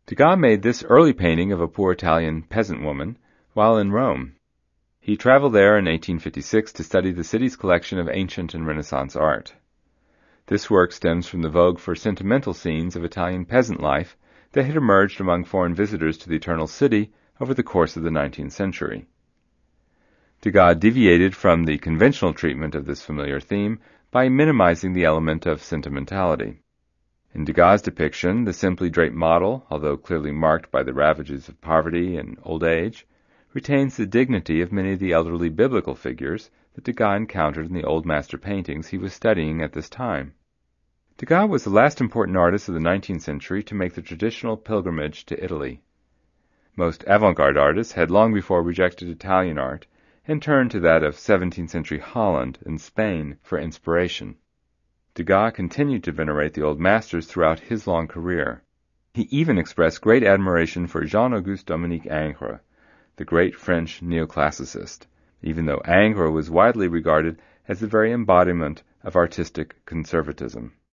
Degas made this early painting of a poor Italian peasant woman while in Rome. He traveled there in 1856 to study the city's collection of ancient and Renaissance art. This work stems from the vogue for sentimental scenes of Italian peasant life that had emerged among foreign visitors to the Eternal City over the course of the 19th century. Degas deviated from the conventional treatment of this familiar theme by minimizing the element of sentimentality. In Degas' depiction, the simply draped model, although clearly marked by the ravages of poverty and old age, retains the dignity of many of the elderly biblical figures that Degas encountered in the old master paintings he was studying at this time. Degas was the last important artist of the 19th century to make the traditional pilgrimage to Italy. Most avant-garde artists had long before rejected Italian art and turned to that of 17th century Holland and Spain for inspiration. Degas continued to venerate the old masters throughout his long career. He even expressed great admiration for Jean-Auguste Dominique Ingres, the great French neoclassicist, even though Ingres was widely regarded as the very embodiment of artistic conservatism.